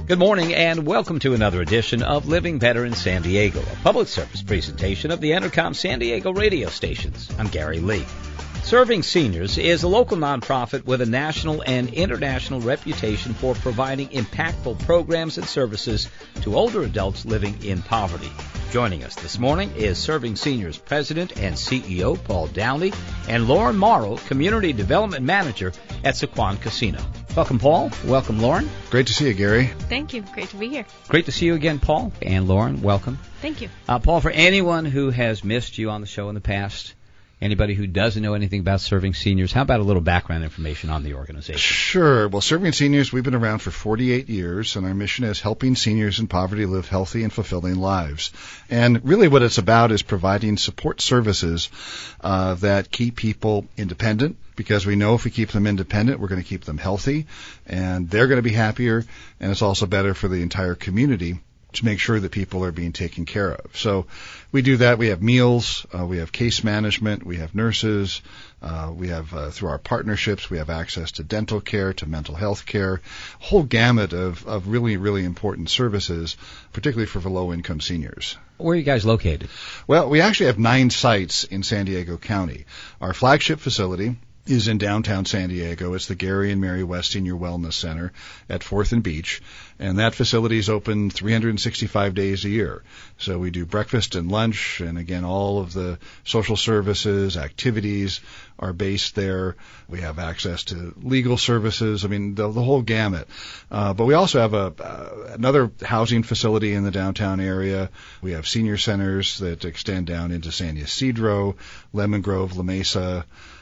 Good morning and welcome to another edition of Living Better in San Diego, a public service presentation of the Entercom San Diego radio stations. I'm Gary Lee. Serving Seniors is a local nonprofit with a national and international reputation for providing impactful programs and services to older adults living in poverty. Joining us this morning is Serving Seniors President and CEO Paul Downey and Lauren Morrow, Community Development Manager at Sycuan Casino. Welcome, Paul. Welcome, Lauren. Great to see you, Gary. Thank you. Great to be here. Great to see you again, Paul. And Lauren, welcome. Thank you. Paul, for anyone who has missed you on the show in the past, anybody who doesn't know anything about Serving Seniors, how about a little background information on the organization? Sure. Well, Serving Seniors, we've been around for 48 years, and our mission is helping seniors in poverty live healthy and fulfilling lives. And really what it's about is providing support services that keep people independent, because we know if we keep them independent, we're going to keep them healthy, and they're going to be happier, and it's also better for the entire community to make sure that people are being taken care of. So we do that. We have meals, we have case management, we have nurses, we have through our partnerships, we have access to dental care, to mental health care, a whole gamut of really, really important services, particularly for low-income seniors. Where are you guys located? Well, we actually have 9 sites in San Diego County. Our flagship facility is in downtown San Diego. It's the Gary and Mary West Senior Wellness Center at 4th and Beach, and that facility is open 365 days a year. So we do breakfast and lunch, and again, all of the social services, activities are based there. We have access to legal services, the whole gamut. But we also have another housing facility in the downtown area. We have senior centers that extend down into San Ysidro, Lemon Grove, La Mesa,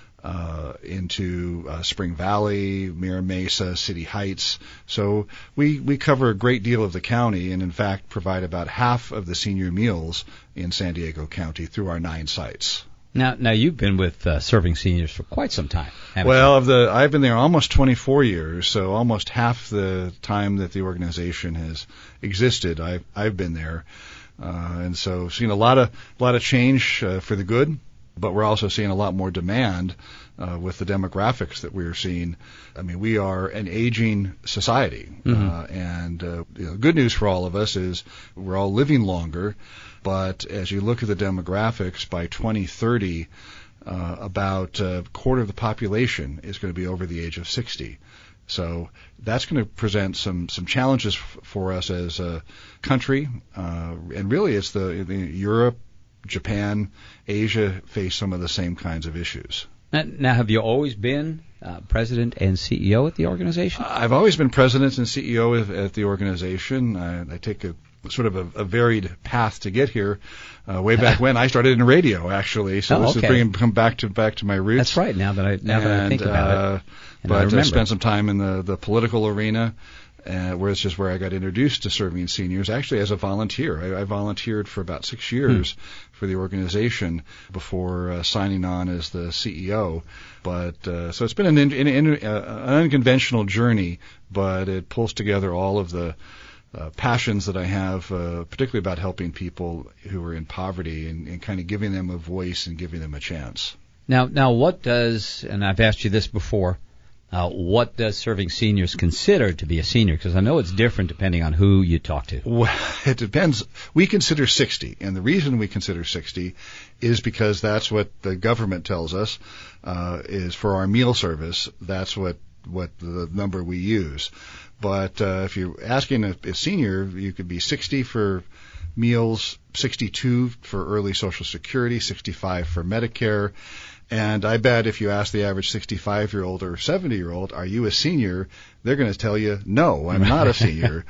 into Spring Valley, Mira Mesa, City Heights. So we cover a great deal of the county, and in fact provide about half of the senior meals in San Diego County through our 9 sites. Now you've been with Serving Seniors for quite some time, haven't you? I've been there almost 24 years, so almost half the time that the organization has existed, I've been there, and so seen a lot of change for the good. But we're also seeing a lot more demand with the demographics that we are seeing. We are an aging society, and good news for all of us is we're all living longer. But as you look at the demographics, by 2030, about a quarter of the population is going to be over the age of 60. So that's going to present some challenges for us as a country, and really it's Europe, Japan, Asia face some of the same kinds of issues. Now, have you always been president and CEO at the organization? I've always been president and CEO at the organization. I take a sort of a varied path to get here. Way back when I started in radio, actually. So this is come back to my roots. That's right. Now that I think about it. But I spent some time in the political arena. Where it's just where I got introduced to Serving Seniors, actually as a volunteer. I volunteered for about 6 years for the organization before signing on as the CEO. But so it's been an unconventional journey, but it pulls together all of the passions that I have, particularly about helping people who are in poverty and kind of giving them a voice and giving them a chance. Now what does, and I've asked you this before, what does Serving Seniors consider to be a senior? Because I know it's different depending on who you talk to. Well, it depends. We consider 60, and the reason we consider 60 is because that's what the government tells us is for our meal service. That's what the number we use. But if you're asking a senior, you could be 60 for meals, 62 for early Social Security, 65 for Medicare. And I bet if you ask the average 65-year-old or 70-year-old, are you a senior? They're going to tell you, no, I'm not a senior.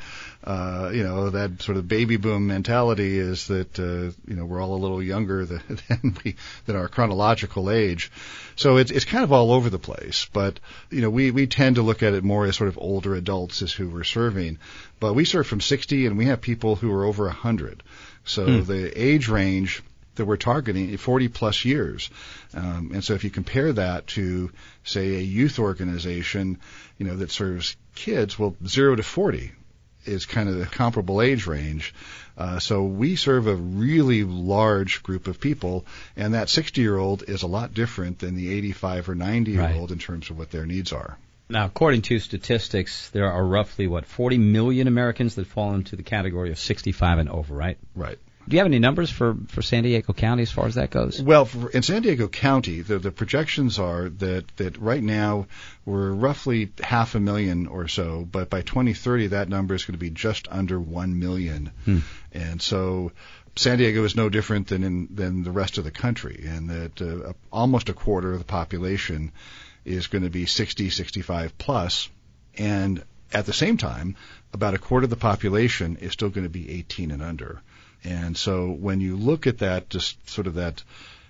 That sort of baby boom mentality is that, we're all a little younger than our chronological age. So it's kind of all over the place. But, we tend to look at it more as sort of older adults as who we're serving. But we serve from 60, and we have people who are over 100. So the age range that we're targeting 40 plus years. And so if you compare that to, say, a youth organization, that serves kids, well, 0 to 40 is kind of the comparable age range. So we serve a really large group of people, and that 60-year-old is a lot different than the 85 or 90-year-old in terms of what their needs are. Now, according to statistics, there are roughly, 40 million Americans that fall into the category of 65 and over, right? Right. Do you have any numbers for San Diego County as far as that goes? Well, in San Diego County, the projections are that right now we're roughly 500,000 or so, but by 2030 that number is going to be just under 1 million. And so San Diego is no different than the rest of the country, in that almost a quarter of the population is going to be 60, 65 plus, and at the same time, about a quarter of the population is still going to be 18 and under. And so when you look at that, just sort of that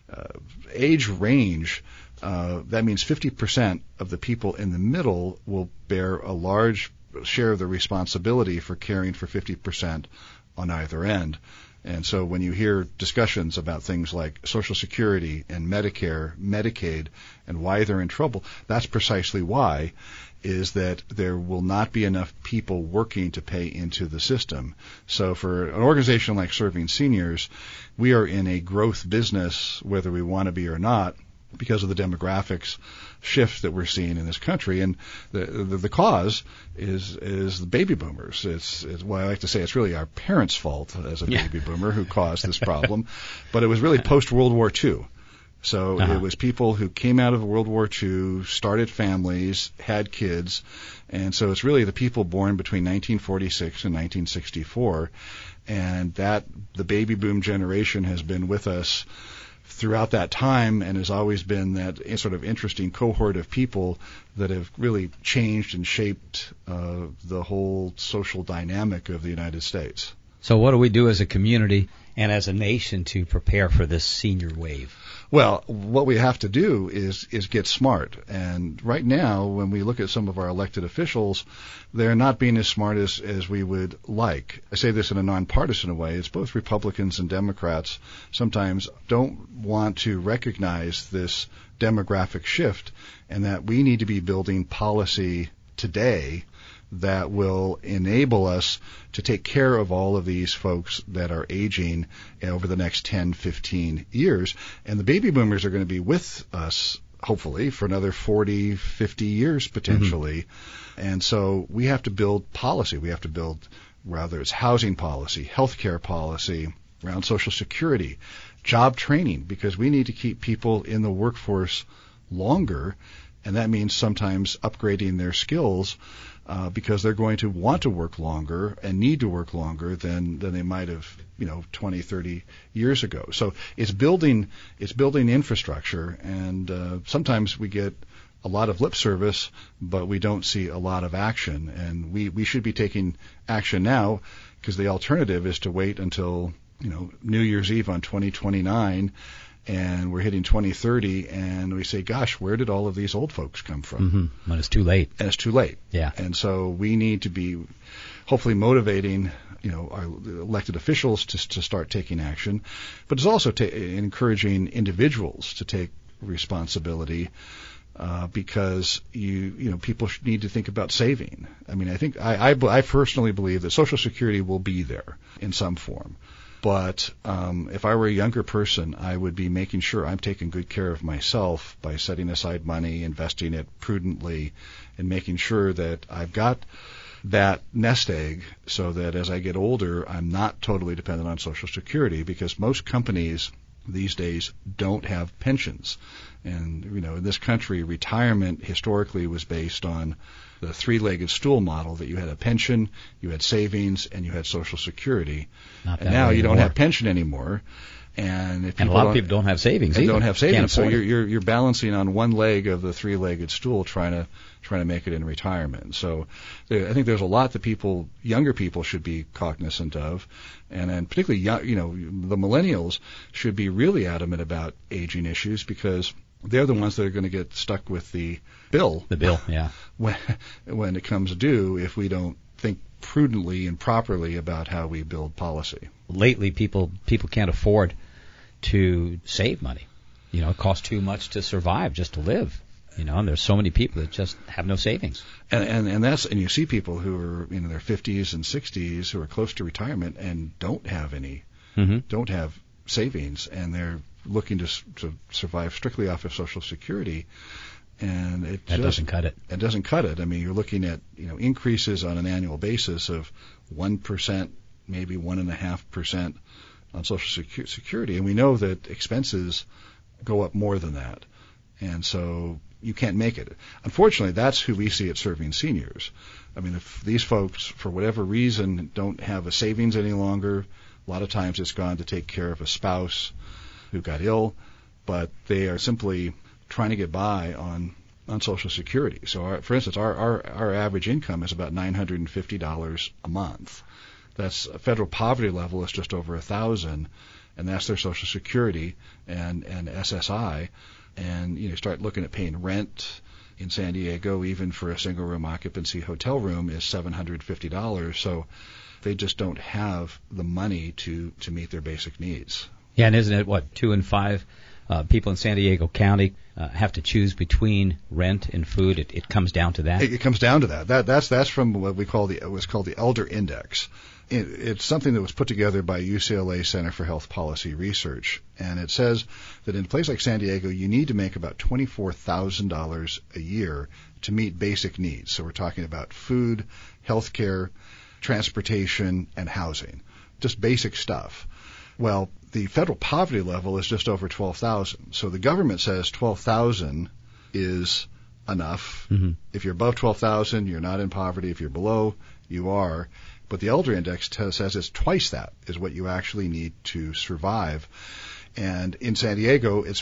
age range, that means 50% of the people in the middle will bear a large share of the responsibility for caring for 50% on either end. And so when you hear discussions about things like Social Security and Medicare, Medicaid, and why they're in trouble, that's precisely why, is that there will not be enough people working to pay into the system. So for an organization like Serving Seniors, we are in a growth business, whether we want to be or not, because of the demographics shift that we're seeing in this country. And the cause is the baby boomers. It's well, I like to say it's really our parents' fault as a baby boomer who caused this problem. But it was really post-World War II. So it was people who came out of World War II, started families, had kids, and so it's really the people born between 1946 and 1964, and that the baby boom generation has been with us throughout that time and has always been that sort of interesting cohort of people that have really changed and shaped the whole social dynamic of the United States. So what do we do as a community and as a nation to prepare for this senior wave? Well, what we have to do is get smart. And right now, when we look at some of our elected officials, they're not being as smart as we would like. I say this in a nonpartisan way. It's both Republicans and Democrats sometimes don't want to recognize this demographic shift, and that we need to be building policy today that will enable us to take care of all of these folks that are aging over the next 10, 15 years. And the baby boomers are going to be with us, hopefully, for another 40, 50 years potentially. And so we have to build policy. We have to build, whether it's housing policy, healthcare policy, around Social Security, job training, because we need to keep people in the workforce longer. And that means sometimes upgrading their skills because they're going to want to work longer and need to work longer than they might have, 20, 30 years ago. So it's building infrastructure, and sometimes we get a lot of lip service, but we don't see a lot of action. And we should be taking action now, because the alternative is to wait until New Year's Eve on 2029. And we're hitting 2030, and we say, gosh, where did all of these old folks come from? When it's too late. And it's too late. Yeah. And so we need to be hopefully motivating, our elected officials to start taking action, but it's also encouraging individuals to take responsibility, because people need to think about saving. I mean, I personally believe that Social Security will be there in some form. But if I were a younger person, I would be making sure I'm taking good care of myself by setting aside money, investing it prudently, and making sure that I've got that nest egg so that as I get older, I'm not totally dependent on Social Security, because most companies these days don't have pensions. And, in this country, retirement historically was based on the three-legged stool model, that you had a pension, you had savings, and you had Social Security. And now you don't have pension anymore. And a lot of people don't have savings either. Don't have savings, so you're balancing on one leg of the three-legged stool, trying to make it in retirement. So I think there's a lot that younger people should be cognizant of, and then particularly the millennials should be really adamant about aging issues, because they're the ones that are going to get stuck with the bill. The bill, yeah. When it comes due, if we don't think prudently and properly about how we build policy. Lately, people can't afford to save money. It costs too much to survive, just to live. And there's so many people that just have no savings. And you see people who are in their 50s and 60s who are close to retirement and don't have don't have savings, and they're looking to survive strictly off of Social Security. And it doesn't cut it. It doesn't cut it. I mean, you're looking at increases on an annual basis of 1%, maybe 1.5% on Social Security, and we know that expenses go up more than that, and so you can't make it. Unfortunately, that's who we see at Serving Seniors. I mean, if these folks, for whatever reason, don't have a savings any longer, a lot of times it's gone to take care of a spouse who got ill, but they are simply trying to get by on Social Security. So, for instance, our average income is about $950 a month. That's a federal poverty level is just over 1,000, and that's their Social Security and SSI. And you start looking at paying rent in San Diego, even for a single room occupancy hotel room, is $750. So they just don't have the money to meet their basic needs. Yeah, and isn't it 2 in 5 people in San Diego County have to choose between rent and food? It comes down to that. It comes down to that. That's from what we call what's called the Elder Index. It's something that was put together by UCLA Center for Health Policy Research, and it says that in a place like San Diego, you need to make about $24,000 a year to meet basic needs. So we're talking about food, health care, transportation, and housing, just basic stuff. Well, the federal poverty level is just over 12,000. So the government says 12,000 is enough. Mm-hmm. If you're above 12,000, you're not in poverty. If you're below, you are. But the Elder Index says it's twice that is what you actually need to survive. And in San Diego, it's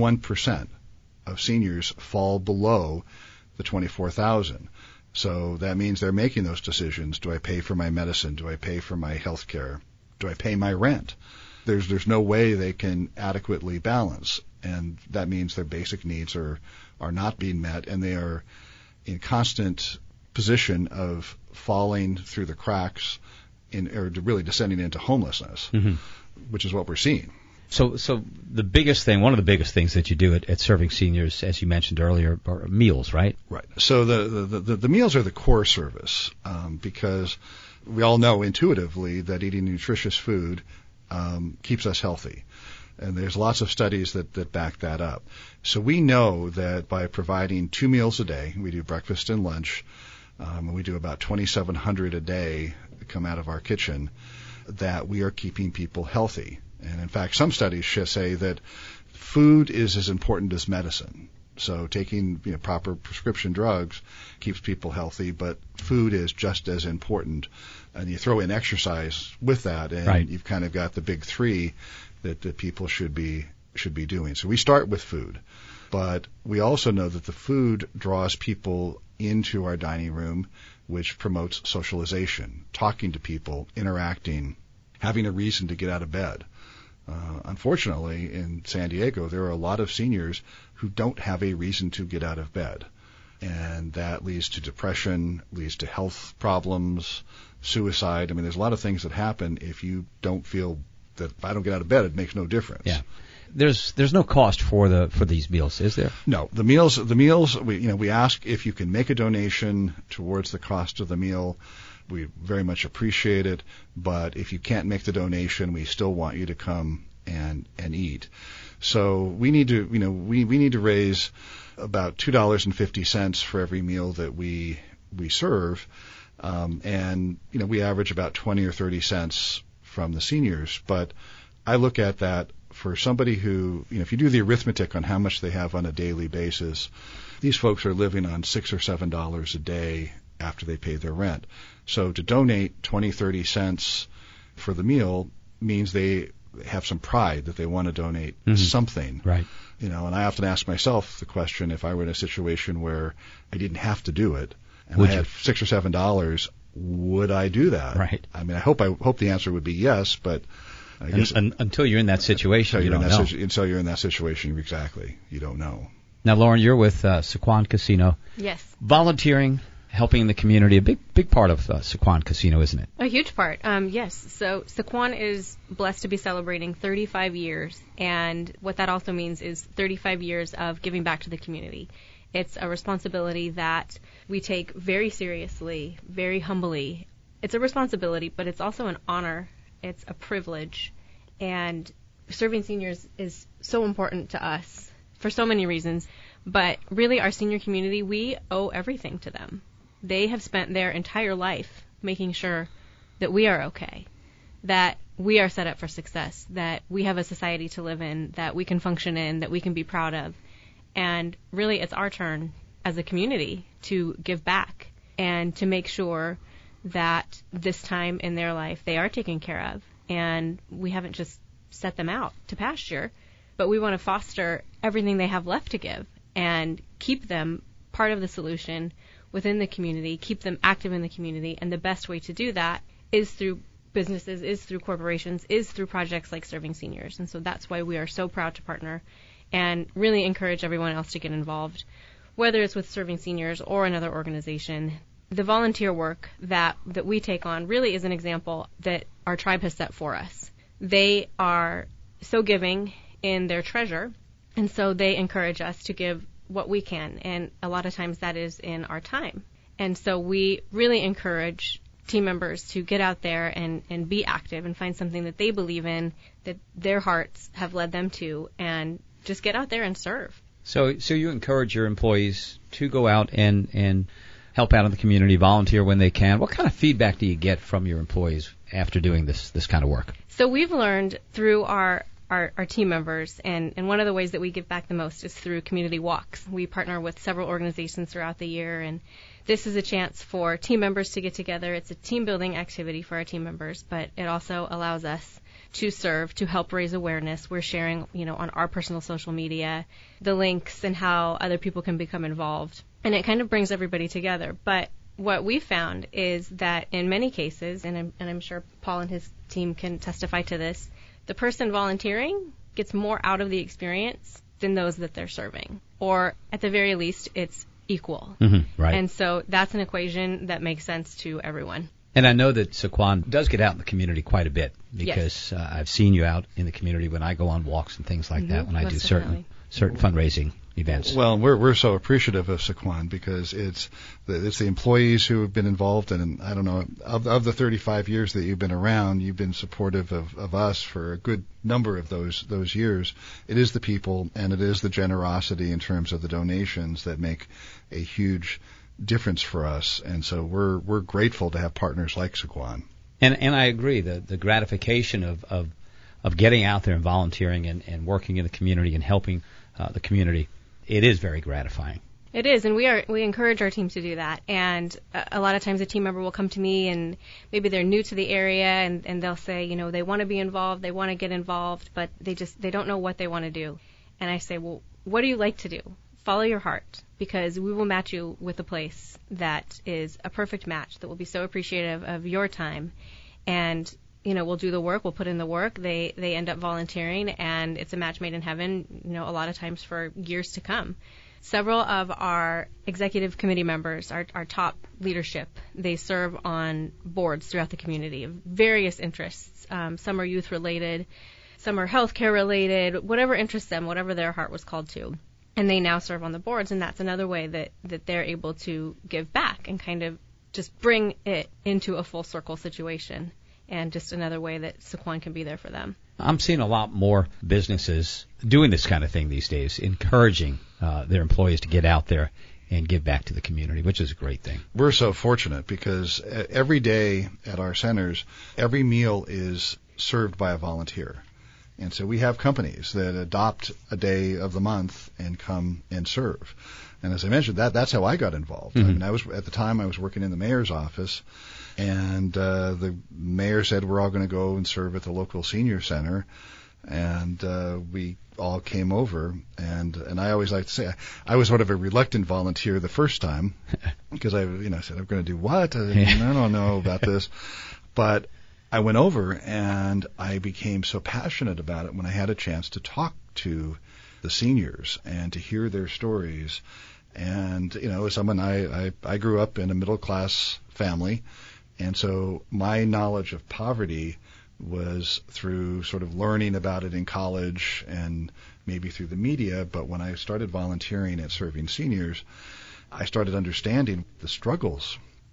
41% of seniors fall below the 24,000. So that means they're making those decisions. Do I pay for my medicine? Do I pay for my health care? Do I pay my rent? There's no way they can adequately balance, and that means their basic needs are not being met, and they are in constant position of falling through the cracks or really descending into homelessness, mm-hmm. which is what we're seeing. So the biggest thing, one of the biggest things that you do at Serving Seniors, as you mentioned earlier, are meals, right? Right. So the meals are the core service because we all know intuitively that eating nutritious food keeps us healthy. And there's lots of studies that back that up. So we know that by providing 2 meals a day, we do breakfast and lunch, and we do about 2,700 a day come out of our kitchen, that we are keeping people healthy. And in fact, some studies say that food is as important as medicine. So taking proper prescription drugs keeps people healthy, but food is just as important. And you throw in exercise with that, and right. You've kind of got the big 3 that people should be doing. So we start with food, but we also know that the food draws people into our dining room, which promotes socialization, talking to people, interacting, having a reason to get out of bed. Unfortunately, in San Diego, there are a lot of seniors who don't have a reason to get out of bed. And that leads to depression, leads to health problems, suicide. I mean, there's a lot of things that happen if you don't feel that if I don't get out of bed, it makes no difference. Yeah. There's no cost for these meals, is there? No. The meals we ask if you can make a donation towards the cost of the meal. We very much appreciate it, but if you can't make the donation, we still want you to come and eat. So we need to we need to raise about $2.50 for every meal that we serve, and we average about 20 or 30 cents from the seniors. But I look at that for somebody who if you do the arithmetic on how much they have on a daily basis, these folks are living on $6 or $7 a day after they pay their rent. So to donate 20, 30 cents for the meal means they have some pride that they want to donate mm-hmm. something. Right. And I often ask myself the question, if I were in a situation where I didn't have to do it and I had $6 or $7, would I do that? Right. I mean, I hope the answer would be yes, but I guess until you're in that situation, you don't know. Until you're in that situation, exactly, you don't know. Now, Lauren, you're with Sycuan Casino. Yes. Volunteering, helping in the community, a big part of Sycuan Casino, isn't it? A huge part, yes. So Sycuan is blessed to be celebrating 35 years, and what that also means is 35 years of giving back to the community. It's a responsibility that we take very seriously, very humbly. It's a responsibility, but it's also an honor. It's a privilege, and serving seniors is so important to us for so many reasons. But really, our senior community, we owe everything to them. They have spent their entire life making sure that we are okay, that we are set up for success, that we have a society to live in, that we can function in, that we can be proud of. And really, it's our turn as a community to give back and to make sure that this time in their life they are taken care of. And we haven't just set them out to pasture, but we want to foster everything they have left to give and keep them part of the solution within the community, keep them active in the community. And the best way to do that is through businesses, is through corporations, is through projects like Serving Seniors. And so that's why we are so proud to partner and really encourage everyone else to get involved, whether it's with Serving Seniors or another organization. The volunteer work that we take on really is an example that our tribe has set for us. They are so giving in their treasure, and so they encourage us to give what we can, and a lot of times that is in our time. And so we really encourage team members to get out there and be active and find something that they believe in, that their hearts have led them to, and just get out there and serve. So you encourage your employees to go out and help out in the community, volunteer when they can. What kind of feedback do you get from your employees after doing this kind of work? So we've learned through our team members, and one of the ways that we give back the most is through community walks. We partner with several organizations throughout the year, and this is a chance for team members to get together. It's a team-building activity for our team members, but it also allows us to serve, to help raise awareness. We're sharing, on our personal social media, the links and how other people can become involved. And it kind of brings everybody together. But what we found is that in many cases, and I'm sure Paul and his team can testify to this, the person volunteering gets more out of the experience than those that they're serving. Or at the very least, it's equal. Mm-hmm, right. And so that's an equation that makes sense to everyone. And I know that Sycuan does get out in the community quite a bit, because yes. I've seen you out in the community when I go on walks and things like that, when I do certain fundraising events. Well, we're so appreciative of Sycuan, because it's the employees who have been involved, and I don't know, of the 35 years that you've been around, you've been supportive of us for a good number of those years. It is the people, and it is the generosity in terms of the donations that make a huge difference for us, and so we're grateful to have partners like Sycuan. And I agree, the gratification of getting out there and volunteering and working in the community and helping the community, it is very gratifying. It is, and we encourage our team to do that. And a lot of times a team member will come to me, and maybe they're new to the area, and they'll say, they want to be involved, they want to get involved, but they don't know what they want to do. And I say, well, what do you like to do? Follow your heart, because we will match you with a place that is a perfect match, that will be so appreciative of your time. And, we'll do the work, we'll put in the work, they end up volunteering, and it's a match made in heaven, a lot of times for years to come. Several of our executive committee members, our top leadership, they serve on boards throughout the community of various interests. Some are youth related, some are healthcare related, whatever interests them, whatever their heart was called to. And they now serve on the boards, and that's another way that they're able to give back and kind of just bring it into a full circle situation, and just another way that Sycuan can be there for them. I'm seeing a lot more businesses doing this kind of thing these days, encouraging their employees to get out there and give back to the community, which is a great thing. We're so fortunate, because every day at our centers, every meal is served by a volunteer. And so we have companies that adopt a day of the month and come and serve. And as I mentioned, that's how I got involved. Mm-hmm. I mean, at the time I was working in the mayor's office, and the mayor said we're all going to go and serve at the local senior center, and we all came over. And I always like to say I was sort of a reluctant volunteer the first time, because I said, I'm going to do what? I don't know about this, but I went over, and I became so passionate about it when I had a chance to talk to the seniors and to hear their stories. And, as someone, I grew up in a middle-class family, and so my knowledge of poverty was through sort of learning about it in college and maybe through the media. But when I started volunteering at Serving Seniors, I started understanding the struggles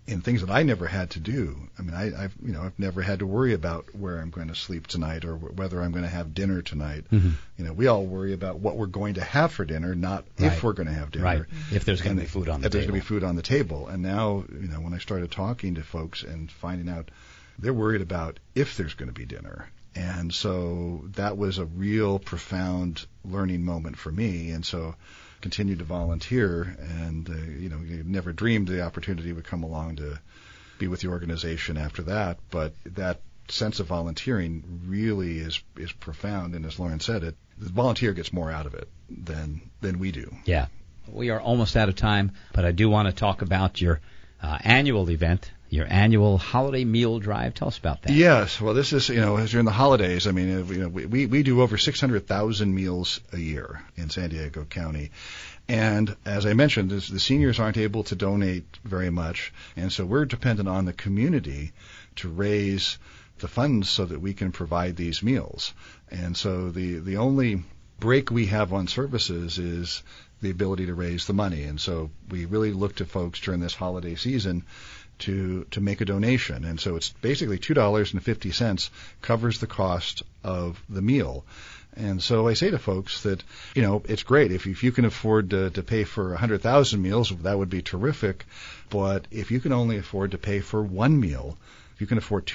in things that I never had to do. I mean, I've never had to worry about where I'm going to sleep tonight or whether I'm going to have dinner tonight. Mm-hmm. We all worry about what we're going to have for dinner, not if we're going to have dinner. Right. If there's going to be food on the table. If there's going to be food on the table. And now, when I started talking to folks and finding out they're worried about if there's going to be dinner. And so that was a real profound learning moment for me. And so continued to volunteer, and you never dreamed the opportunity would come along to be with the organization after that. But that sense of volunteering really is profound, and as Lauren said, the volunteer gets more out of it than we do. Yeah, we are almost out of time, but I do want to talk about your annual event. Your annual holiday meal drive. Tell us about that. Yes. Well, this is, as during the holidays, I mean, we do over 600,000 meals a year in San Diego County. And as I mentioned, the seniors aren't able to donate very much. And so we're dependent on the community to raise the funds so that we can provide these meals. And so the only break we have on services is the ability to raise the money. And so we really look to folks during this holiday season to make a donation. And so it's basically $2.50 covers the cost of the meal. And so I say to folks that, it's great. If you can afford to pay for 100,000 meals, that would be terrific. But if you can only afford to pay for one meal, if you can afford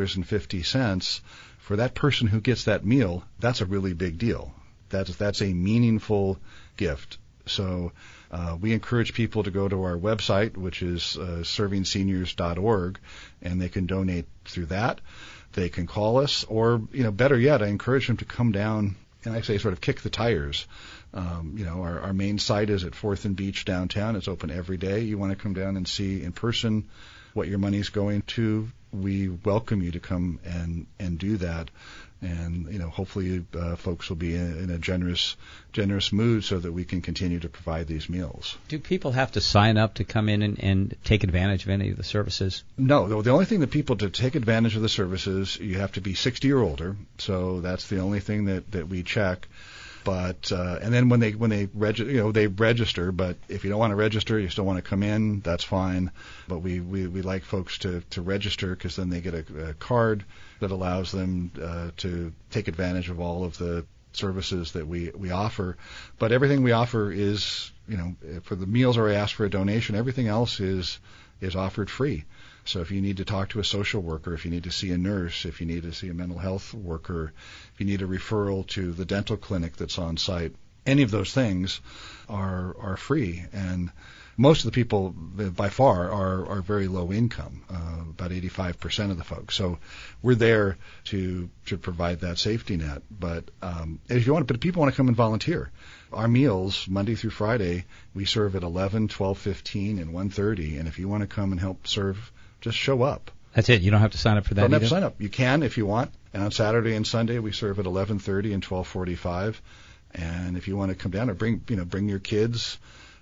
$2.50 for that person who gets that meal, that's a really big deal. That's a meaningful gift. So we encourage people to go to our website, which is servingseniors.org, and they can donate through that. They can call us, or, better yet, I encourage them to come down and I say sort of kick the tires. Our main site is at 4th and Beach downtown. It's open every day. You want to come down and see in person what your money's going to, we welcome you to come and do that. And, hopefully folks will be in a generous mood so that we can continue to provide these meals. Do people have to sign up to come in and take advantage of any of the services? No. The only thing that people, to take advantage of the services, you have to be 60 or older. So that's the only thing that we check. But and then when they register. But if you don't want to register, you still want to come in, that's fine. But we like folks to register, because then they get a card that allows them to take advantage of all of the services that we offer. But everything we offer is, for the meals or I ask for a donation, everything else is offered free. So if you need to talk to a social worker, if you need to see a nurse, if you need to see a mental health worker, if you need a referral to the dental clinic that's on site, any of those things are free. And most of the people, by far, are very low income, about 85% of the folks. So we're there to provide that safety net. But if you want, but if people want to come and volunteer, our meals, Monday through Friday, we serve at 11, 12:15, and 1:30. And if you want to come and help serve, just show up. That's it. You don't have to sign up for that. Don't have to sign up. You can if you want. And on Saturday and Sunday, we serve at 11:30 and 12:45. And if you want to come down or bring your kids.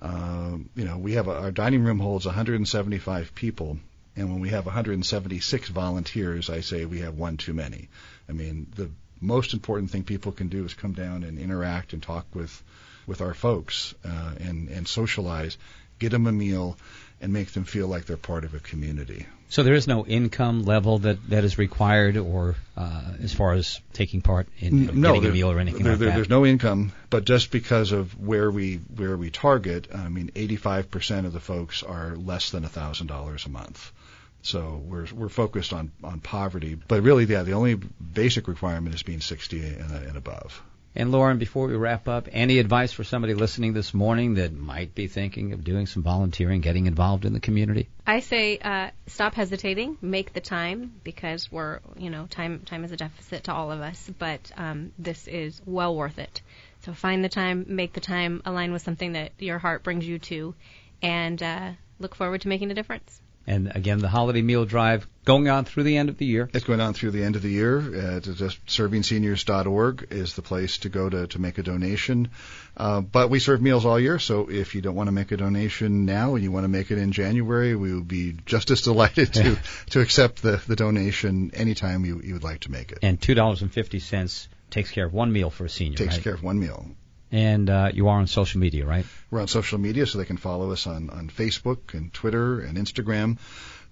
We have our dining room holds 175 people, and when we have 176 volunteers, I say we have one too many. I mean, the most important thing people can do is come down and interact and talk with our folks and socialize, get them a meal, and make them feel like they're part of a community. So there is no income level that is required, or as far as taking part in getting a meal or anything like that? There's no income, but just because of where we target, 85% of the folks are less than $1,000 a month. So we're focused on poverty, but really, the only basic requirement is being 60 and above. And Lauren, before we wrap up, any advice for somebody listening this morning that might be thinking of doing some volunteering, getting involved in the community? I say stop hesitating, make the time, because time is a deficit to all of us, but this is well worth it. So find the time, make the time, align with something that your heart brings you to, and look forward to making a difference. And again, the holiday meal drive going on through the end of the year. It's going on through the end of the year. Just servingseniors.org is the place to go to make a donation. But we serve meals all year, so if you don't want to make a donation now and you want to make it in January, we will be just as delighted to accept the donation anytime you would like to make it. And $2.50 takes care of one meal for a senior, Takes care of one meal. And you are on social media, right? We're on social media, so they can follow us on Facebook and Twitter and Instagram.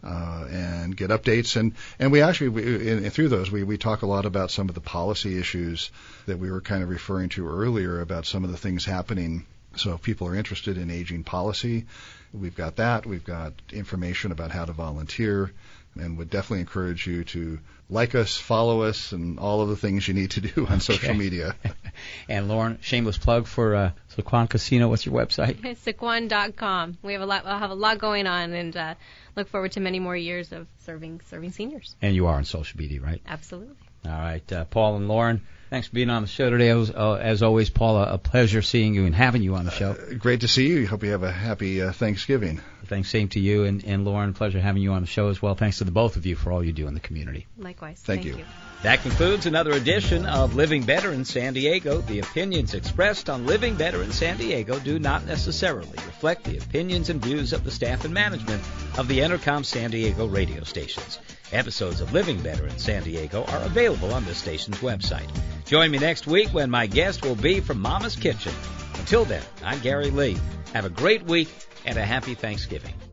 and get updates. And we actually, through those, we talk a lot about some of the policy issues that we were kind of referring to earlier about some of the things happening. So if people are interested in aging policy, we've got that. We've got information about how to volunteer, and would definitely encourage you to like us, follow us, and all of the things you need to do on social media. And Lauren, shameless plug for Sycuan Casino. What's your website? Sycuan.com. We'll have a lot going on, and look forward to many more years of serving seniors. And you are on social media, right? Absolutely. All right, Paul and Lauren, thanks for being on the show today. As always, Paul, a pleasure seeing you and having you on the show. Great to see you. Hope you have a happy Thanksgiving. Thanks, same to you. And Lauren, pleasure having you on the show as well. Thanks to the both of you for all you do in the community. Likewise. Thank you. That concludes another edition of Living Better in San Diego. The opinions expressed on Living Better in San Diego do not necessarily reflect the opinions and views of the staff and management of the Entercom San Diego radio stations. Episodes of Living Better in San Diego are available on this station's website. Join me next week when my guest will be from Mama's Kitchen. Until then, I'm Gary Lee. Have a great week and a happy Thanksgiving.